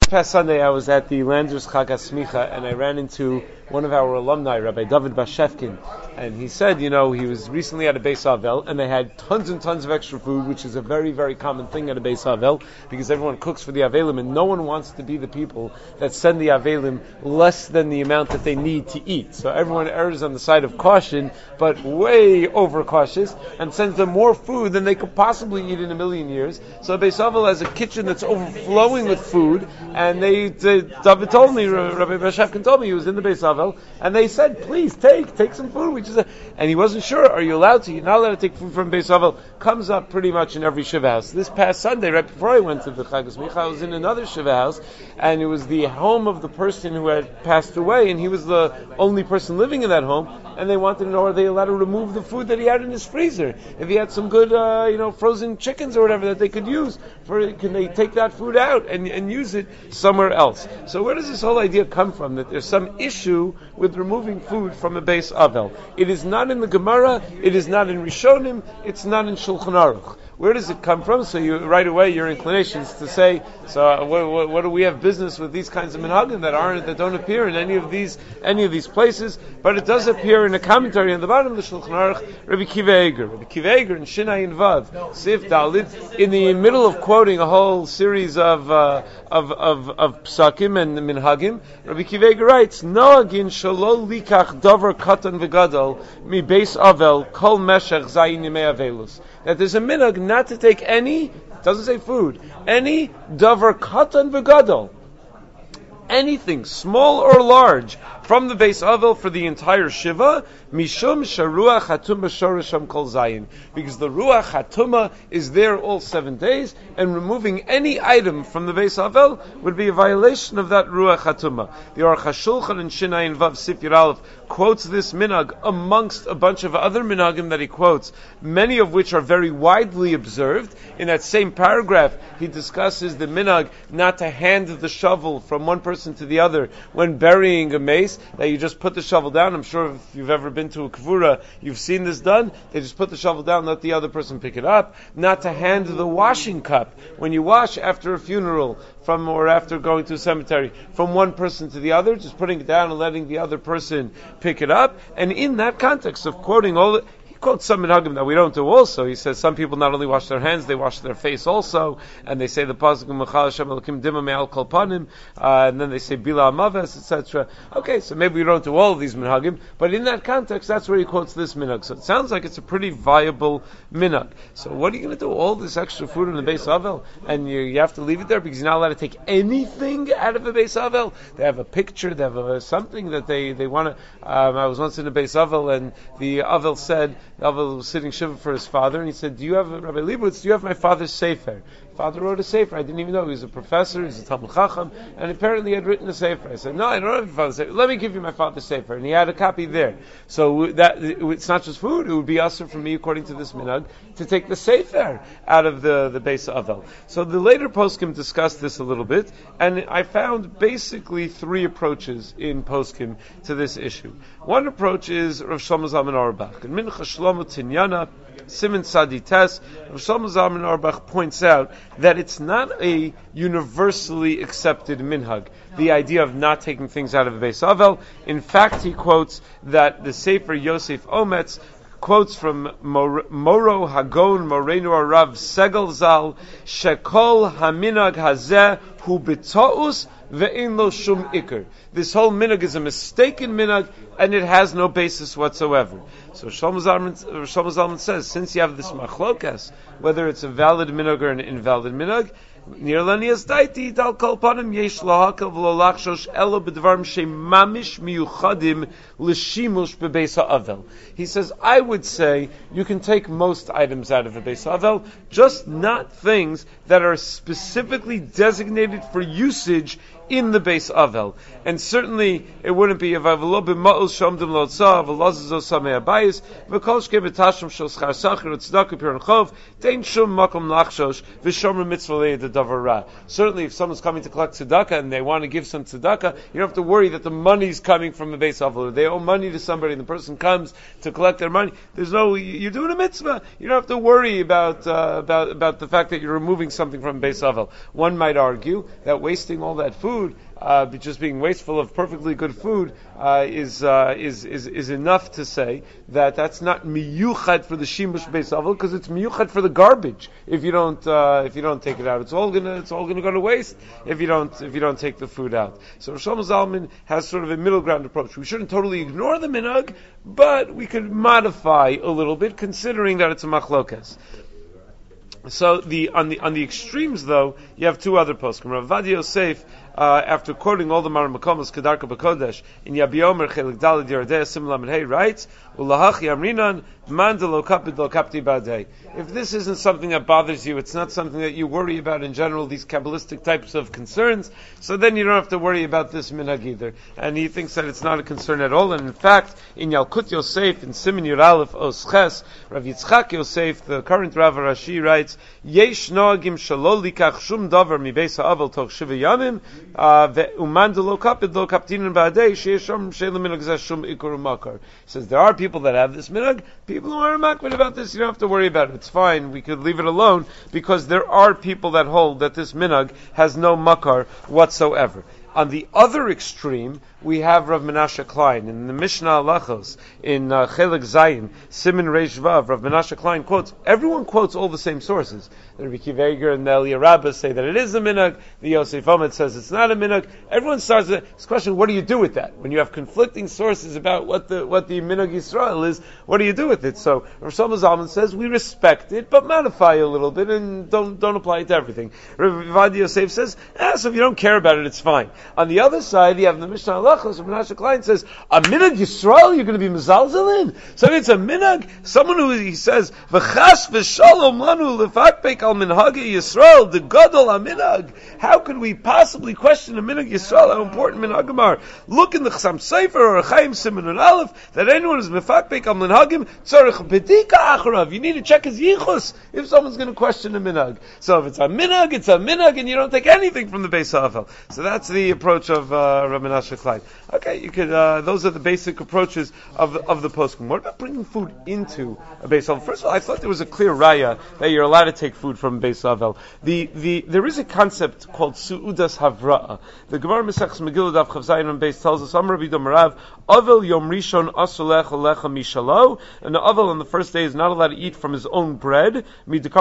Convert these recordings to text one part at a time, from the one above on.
past Sunday I was at the Landers Chag HaSmicha and I ran into one of our alumni, Rabbi David Bashevkin, and he said, he was recently at a Beis Havel and they had tons and tons of extra food, which is a very, very common thing at a Beis Havel because everyone cooks for the Avelim and no one wants to be the people that send the Avelim less than the amount that they need to eat. So everyone errs on the side of caution, but way overcautious, and sends them more food than they could possibly eat in a million years. So Beis Havel has a kitchen that's overflowing with food, and David told me, Rabbi Bashevkin told me, he was in the Beis Havel, and they said, please take some food, and he wasn't sure, are you allowed to? You're not allowed to take food from Beis Havel. Comes up pretty much in every Shiva house. This past Sunday, right before I went to the Chag HaSmicha, I was in another Shiva house, and it was the home of the person who had passed away, and he was the only person living in that home, and they wanted to know, are they allowed to remove the food that he had in his freezer? If he had some good, frozen chickens or whatever that they could use, can they take that food out and use it somewhere else? So where does this whole idea come from, that there's some issue with removing food from a Beis Havel? It is not in the Gemara, it is not in Rishonim, it's not in Shulchan Aruch. Where does it come from? So you right away your inclination is to say, so what do we have business with these kinds of minhagim that don't appear in any of these places? But it does appear in a commentary on the bottom of the Shulchan Aruch, Rabbi Kiva Eger in Shinai Vav, Sif Dalit, in the middle of quoting a whole series of psakim and minhagim, Rabbi Kiva Eger writes, Noagin shalo likach davar katan v'gadol mi Beis Havel kol meshech zayin yimei avelus. That there's a minhag not to take any, doesn't say food, any davar katan v'gadol, anything, small or large, from the Beis Havel for the entire Shiva, mishum sharuach hatuma shorasham kol zayin, because the ruach hatuma is there all 7 days, and removing any item from the Beis Havel would be a violation of that ruach hatuma. The Aruch HaShulchan in Shinai Vav Sif Yud Aleph quotes this minhag amongst a bunch of other minhagim that he quotes, many of which are very widely observed. In that same paragraph, he discusses the minhag not to hand the shovel from one person to the other when burying a mace, that you just put the shovel down. I'm sure if you've ever been to a kavura, you've seen this done. They just put the shovel down, let the other person pick it up. Not to hand the washing cup when you wash after a funeral or after going to a cemetery from one person to the other, just putting it down and letting the other person pick it up. And in that context of quoting quotes some minhagim that we don't do also. He says some people not only wash their hands, they wash their face also, and they say the pasuk Mechal Hashem Elokim Dima Me'al Kol Panim, and then they say Bila Amaves, etc. Okay, so maybe we don't do all of these minhagim, but in that context, that's where he quotes this minhag. So it sounds like it's a pretty viable minhag. So what are you going to do? All this extra food in the Beis Havel, and you have to leave it there because you're not allowed to take anything out of the Beis Havel? They have a picture, they have something that they want to. I was once in a Beis Havel, and the Havel said, Avel was sitting shiva for his father, and he said, Rabbi Leibowitz, do you have my father's sefer? Father wrote a sefer. I didn't even know. He was a professor, he was a Talmud Chacham, and apparently he had written a sefer. I said, no, I don't have your father's sefer. Let me give you my father's sefer. And he had a copy there. So that it's not just food, it would be asur for me, according to this minhag, to take the sefer out of the Beis Havel. So the later poskim discussed this a little bit, and I found basically 3 approaches in poskim to this issue. One approach is Rav Shlomo Zalman Auerbach. And Mincha Shlomo Tinyana, Siman Sadi Tes, Rav Shlomo Zalman Auerbach points out that it's not a universally accepted minhag, the idea of not taking things out of the Beis Havel. In fact, he quotes that the Sefer Yosef Ometz quotes from Moro Hagon Morenu Arav Segel Zal, Shekol Haminag Hazeh Hu B'To'us Ve'in Lo Shum Iker. This whole minhag is a mistaken minhag, and it has no basis whatsoever. So Shlomo Zalman says, since you have this machlokas, whether it's a valid minhag or an invalid minhag, he says, I would say you can take most items out of the Beis Havel, just not things that are specifically designated for usage in the Beis Havel. And certainly it wouldn't be davar ra. Certainly, if someone's coming to collect tzedakah and they want to give some tzedakah, you don't have to worry that the money's coming from the Beis Avel. They owe money to somebody, and the person comes to collect their money. You're doing a mitzvah. You don't have to worry about the fact that you're removing something from Beis Avel. One might argue that wasting all that food, just being wasteful of perfectly good food, is enough to say that that's not miyuchad for the shimush Beis Avel, because it's miyuchad for the garbage. If you don't take it out, it's all gonna go to waste if you don't take the food out. So Rosh Shlomo Zalman has sort of a middle ground approach. We shouldn't totally ignore the minhag, but we could modify a little bit, considering that it's a machlokes. So on the extremes, though, you have two other poskim. Rav Ovadia Yosef, after quoting all the Maramakomos Kedarka B'Kodesh in Yabiomer Chelik Daled Yerodei Sim Lamed Hey, writes, "Ulahach Yamrinan Man Delo Kapid Lo Kapti Badei." If this isn't something that bothers you, it's not something that you worry about in general, these Kabbalistic types of concerns, so then you don't have to worry about this minhag either. And he thinks that it's not a concern at all. And in fact, in Yalkut Yosef, in Siman Yud Aleph Os Ches, Rav Yitzchak Yosef, the current Rav Rashi, writes, "Yesh noagim shelo likach shum davar mi beis ha'avel toch shiva yamim uman de lo kapid lo kaptinin ba'adei she'eshom she'le minhag zeh shum ikur u'makar." He says there are people that have this minhag. People who are makbid about this, you don't have to worry about it. It's fine. We could leave it alone, because there are people that hold that this minhag has no makar whatsoever. On the other extreme, we have Rav Menashe Klein in the Mishnah Halachos in Chelik Zayin Siman Reish Vav. Rav Menashe Klein quotes. Everyone quotes all the same sources. The Rebbe Akiva Eiger and the Eliyah Rabbah say that it is a minhag. The Yosef Omed says it's not a minhag. Everyone starts with this question: what do you do with that? When you have conflicting sources about what the minhag Yisrael is, what do you do with it? So Rav Shlomo Zalman says we respect it, but modify a little bit and don't apply it to everything. Rav Ovadia Yosef says, so if you don't care about it, it's fine. On the other side, you have the Mishnah Halachos. Menashe Klein says, a minhag Yisrael, you're going to be mezalzel in? So it's a minhag, someone who, he says, v'chas v'shalom lanu lefakpek al minhagi Yisrael, the gadol ha-minhag. How could we possibly question a minhag Yisrael, how important minhagim are? Look in the Chasam Sofer or Chaim Siman and Aleph, that anyone who's mefakpek al minhagim, tzarech bedika acharav. You need to check his yichus if someone's going to question a minhag. So if it's a minhag, it's a minhag, and you don't take anything from the Beis Havel. So that's the approach of Rav Menashe Klein. Okay, you could. Those are the basic approaches of the poskim. What about bringing food into a Beis Havel? First of all, I thought there was a clear raya that you're allowed to take food from Beis Havel. There is a concept called su'udas havra'a. The Gemara Mesechus Megillah Daf Chav Zayin on Beis tells us, Amar Rabbi Domarav, Avel Yom Rishon Asulech Alecha Mishalo, and the Avel on the first day is not allowed to eat from his own bread. From the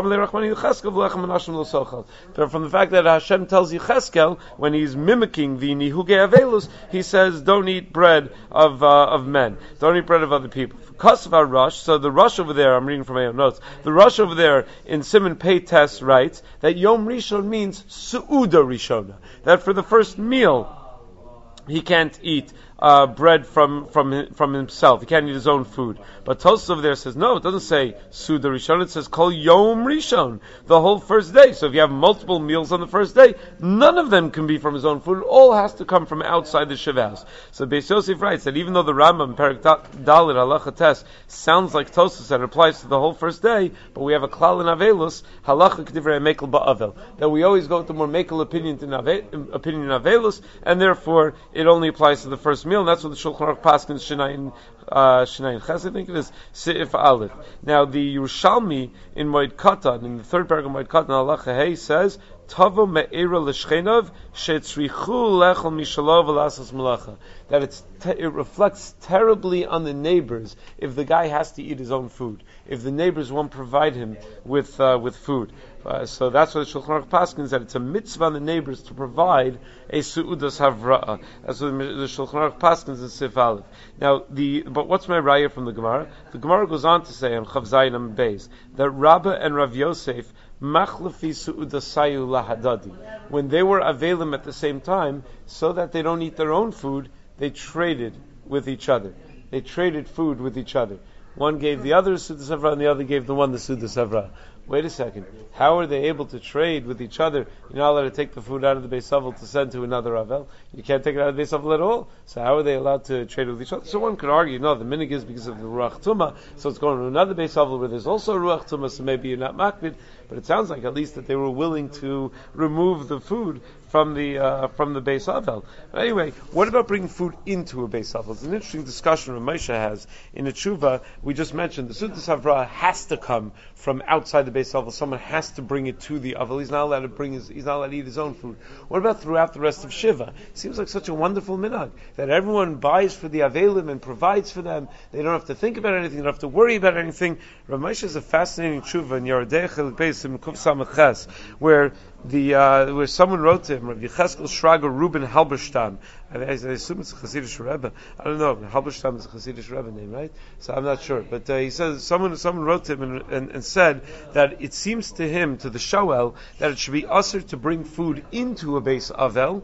fact that Hashem tells Yecheskel when he's mimicking the Nihugei Avelus, he says, don't eat bread of men. Don't eat bread of other people. Kasvar Rush, so the Rush over there, I'm reading from my own notes, the Rush over there in Siman Pei Tes writes that Yom Rishon means Su'uda Rishona, that for the first meal, he can't eat bread from himself. He can't eat his own food. But Tosfos over there says, no, it doesn't say Suda Rishon, it says Kol Yom Rishon, the whole first day. So if you have multiple meals on the first day, none of them can be from his own food. It all has to come from outside the Shiva house. So Beis Yosef writes that even though the Rambam, Perek Dalet, Halacha Tes, sounds like Tosfos and applies to the whole first day, but we have a Klal in Avelus, Halacha K'divrei Mekel Ba'avel, that we always go with the more Mekel opinion in Avelus, and therefore it only applies to the first meal, and that's what the Shulchan Aruch Paskins Shinayin Ches, I think it is, Seif Aleph. Now the Yerushalmi in Moed Katan, in the third paragraph of Moed Katan, Halacha Hey says, Tavo me'era l'shchenov she'tzrichu lechol mishalov v'lasas malacha. That it reflects terribly on the neighbors if the guy has to eat his own food, if the neighbors won't provide him with food. So that's what the Shulchan Aruch Paskins, that it's a mitzvah on the neighbors to provide a su'udas havra'a. That's what the Shulchan Aruch Paskins in Sif Aleph. Now, but what's my raya from the Gemara? The Gemara goes on to say on Chav Zayin Amud Beis that Rabbah and Rav Yosef machlafi su'udasayu lahadadi, when they were avelim at the same time, so that they don't eat their own food, they traded with each other. They traded food with each other. One gave the other sudas havra, and the other gave the one the sudas havra. wait a second, how are they able to trade with each other? You're not allowed to take the food out of the Beis Avel to send to another Avel. You can't take it out of the Beis Avel at all. So how are they allowed to trade with each other? So one could argue, no, the minig is because of the Ruach Tumah, so it's going to another Beis Avel where there's also Ruach Tumah, so maybe you're not makbid. But it sounds like at least that they were willing to remove the food from the Beis Avel. But anyway, what about bringing food into a Beis Avel? It's an interesting discussion Ramosha has in a tshuva. We just mentioned the Sudas Havrah has to come from outside the Beis Avel. Someone has to bring it to the Avel. He's not allowed to he's not allowed to eat his own food. What about throughout the rest of Shiva? It seems like such a wonderful minhag that everyone buys for the Avelim and provides for them. They don't have to think about anything. They don't have to worry about anything. Ramosha is a fascinating tshuva in Yardei Chelik Beis in Kuf Samach Ches, where where someone wrote to him, Rabbi Yecheskel Shrager Ruben Halberstam. I assume it's a Hasidic Rebbe. I don't know. Halberstam is a Hasidic Rebbe name, right? So I'm not sure. But he says someone wrote to him and said that it seems to him, to the Shoel, that it should be usher to bring food into a Beis Avel.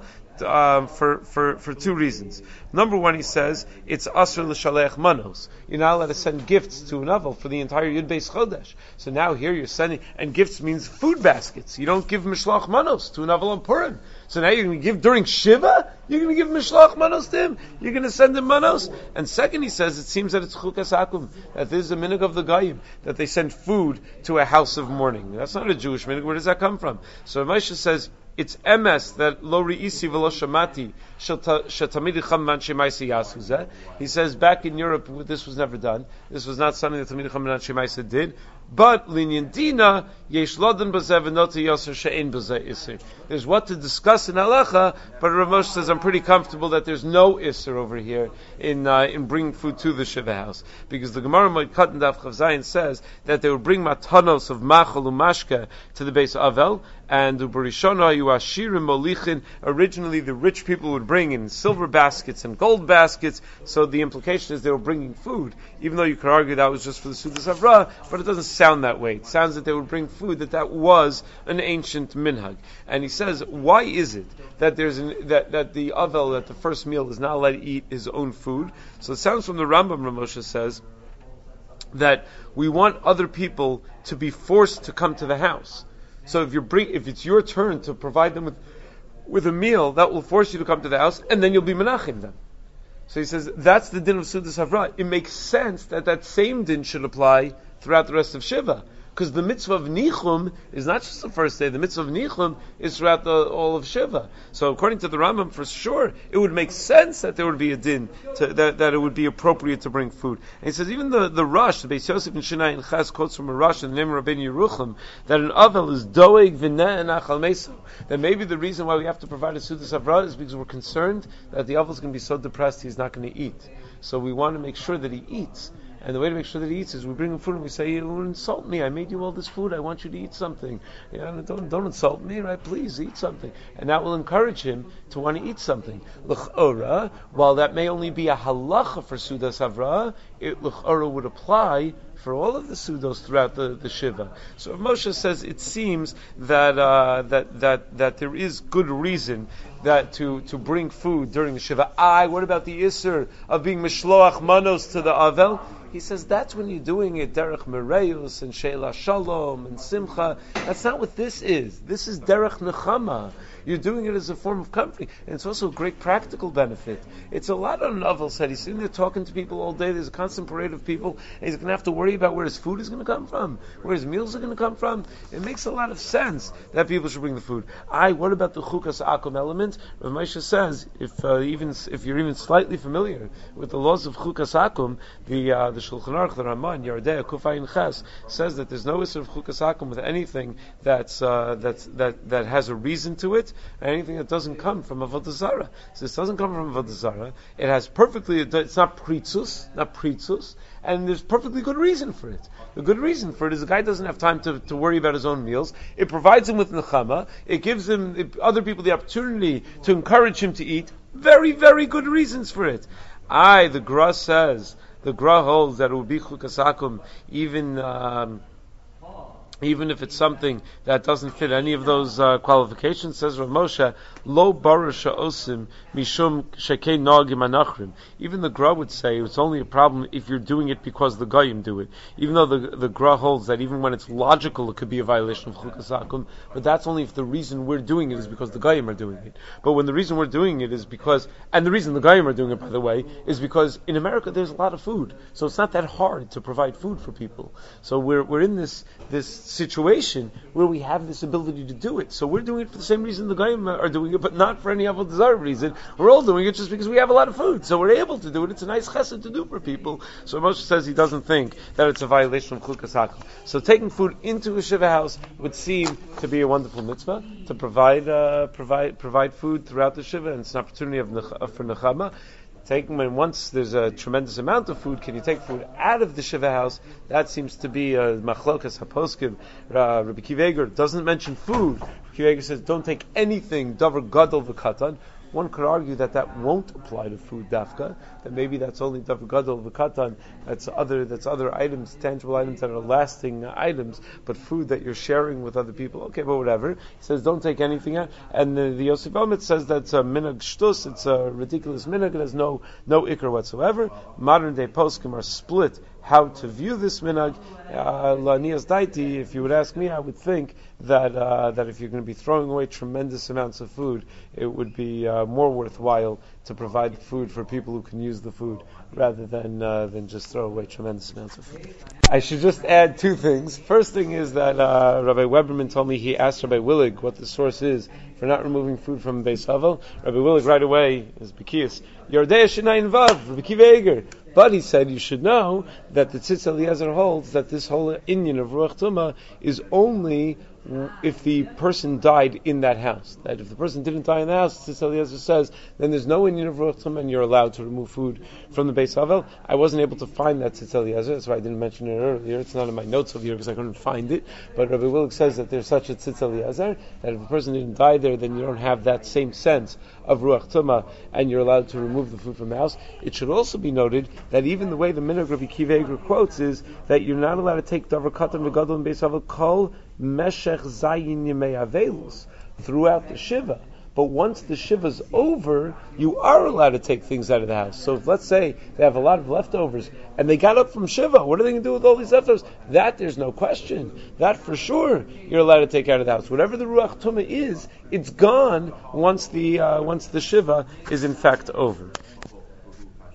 For two reasons. Number one, he says it's asr l'shalech manos. You're not allowed to send gifts to an avel for the entire Yud Beis Chodesh. So now here you're sending, and gifts means food baskets. You don't give mishlach manos to an avel on Purim. So now you're going to give during Shiva. You're going to give mishlach manos to him. You're going to send him manos. And second, he says it seems that it's chukas akum, that this is a minhag of the Goyim, that they send food to a house of mourning. That's not a Jewish minhag. Where does that come from? So Moshe says it's MS that lo ri'isi v'lo shamati shetamid cham man shemaisi yasuzeh. He says back in Europe this was never done. This was not something that Tamid cham man shemaisi did. But linyan dina yesh lodan b'zeh v'noti yoser she'en b'zeh iser. There's what to discuss in halacha, but Rav Moshe says I'm pretty comfortable that there's no iser over here in bringing food to the Shiva house, because the Gemara Moed Katan Daf Chav Zayin says that they would bring matanos of machal umashke to the Beis Avel, and uberishona you ashirim molichin. Originally, the rich people would bring in silver baskets and gold baskets. So the implication is they were bringing food, even though you could argue that was just for the Sudas Havrah, but it doesn't sound that way. It sounds that they would bring food, that was an ancient minhag. And he says, why is it that that the Avel, that the first meal is not allowed to eat his own food? So it sounds from the Rambam, Ramosha says, that we want other people to be forced to come to the house. So if it's your turn to provide them with a meal, that will force you to come to the house, and then you'll be menachim them. So he says that's the din of Sudas Havrah. It makes sense that same din should apply throughout the rest of Shiva. Because the mitzvah of Nichum is not just the first day. The mitzvah of Nichum is throughout all of Shiva. So according to the Rambam, for sure, it would make sense that there would be a din, that it would be appropriate to bring food. And he says even the Rush, the Beis Yosef and Shinai and Chas quotes from a Rush in the name of Rabbeinu Yerucham, that an Avel is doeg v'neh and achal meso. That maybe the reason why we have to provide a Sudas Havrah is because we're concerned that the Avel is going to be so depressed he's not going to eat. So we want to make sure that he eats. And the way to make sure that he eats is we bring him food and we say, you don't insult me, I made you all this food, I want you to eat something. Don't insult me, right? Please eat something. And that will encourage him to want to eat something. L'ch'ora, while that may only be a halacha for Sudas Havrah, l'ch'ora would apply for all of the Sudos throughout the Shiva. So Moshe says it seems that there is good reason that to bring food during the Shiva. What about the Isser of being Mishloach Manos to the Avel? He says that's when you're doing it Derech Mereus and Sheila Shalom and Simcha. That's not what this is. This is Derech Nechama. You're doing it as a form of comfort. And it's also a great practical benefit. It's a lot on Avel said. He's sitting there talking to people all day. There's a constant parade of people. And he's going to have to worry about where his food is going to come from, where his meals are going to come from. It makes a lot of sense that people should bring the food. What about the Chukas Akum element? Rav Moshe says, if you're even slightly familiar with the laws of Chukas Akum, the Shulchan Aruch, the Ramah, Yardei Kufayin Ches, says that there's no issue of Chukas Akum with anything that has a reason to it, and anything that doesn't come from Avodah Zarah. So this doesn't come from Avodah Zarah. It has it's not pritzus, and there's perfectly good reason for it. The good reason for it is the guy doesn't have time to worry about his own meals. It provides him with nechama. It gives other people the opportunity to encourage him to eat. Very, very good reasons for it. The Gra says, the Gra holds that it would be chukas akum even even if it's something that doesn't fit any of those qualifications, says Rav Moshe, lo barasha osim mishum shekei nagim anachrim. Even the Gra would say it's only a problem if you're doing it because the Goyim do it. Even though the Gra holds that even when it's logical, it could be a violation of Chukas Akum, but that's only if the reason we're doing it is because the Goyim are doing it. But when the reason we're doing it is because, and the reason the Goyim are doing it, by the way, is because in America there's a lot of food, so it's not that hard to provide food for people. So we're in this situation where we have this ability to do it. So we're doing it for the same reason the Goyim are doing it, but not for any other desired reason. We're all doing it just because we have a lot of food. So we're able to do it. It's a nice chesed to do for people. So Moshe says he doesn't think that it's a violation of Chukas Hakel. So taking food into a Shiva house would seem to be a wonderful mitzvah, to provide food throughout the Shiva, and it's an opportunity for Nechama. When once there's a tremendous amount of food, can you take food out of the Shiva house? That seems to be a machlokas haposkim. Rabbi Akiva Eiger doesn't mention food. Rabbi Akiva Eiger says don't take anything davar gadol v'katan. One could argue that won't apply to food dafka. That maybe that's only davar gadol v'katan. That's other items, tangible items that are lasting items. But food that you're sharing with other people, okay, but whatever. He says don't take anything out. And the Yosef Elmet says that's a minhag shtus. It's a ridiculous minhag. It has no ikr whatsoever. Modern day poskim are split how to view this minhag. Lanias daiti, if you would ask me, I would think that if you're going to be throwing away tremendous amounts of food, it would be more worthwhile to provide food for people who can use the food rather than just throw away tremendous amounts of food. I should just add two things. First thing is that Rabbi Weberman told me he asked Rabbi Willig what the source is for not removing food from Beis Havel. Rabbi Willig right away is Bekias. Yordei Shinayin Vav, Rabbi Akiva Eiger. But he said you should know that the Tzitz Eliezer holds that this whole inyan of Ruach Tumah is only if the person died in that house. That if the person didn't die in the house, Tzitz Eliezer says, then there's no inyan of Ruach Tumah and you're allowed to remove food from the Beis Havel. I wasn't able to find that Tzitz Eliezer, that's why I didn't mention it earlier. It's not in my notes over here because I couldn't find it. But Rabbi Willig says that there's such a Tzitz Eliezer, that if a person didn't die there, then you don't have that same sense of Ruach Tumah and you're allowed to remove the food from the house. It should also be noted that even the way the minhag Rabbi Akiva Eiger quotes is that you're not allowed to take davar katan v'gadol in Beis Havel kol meshech zayin yemei avelus throughout the Shiva. But once the Shiva's over, you are allowed to take things out of the house. So if, let's say they have a lot of leftovers and they got up from Shiva, what are they going to do with all these leftovers? That there's no question. That for sure you're allowed to take out of the house. Whatever the Ruach Tumah is, it's gone once the Shiva is in fact over.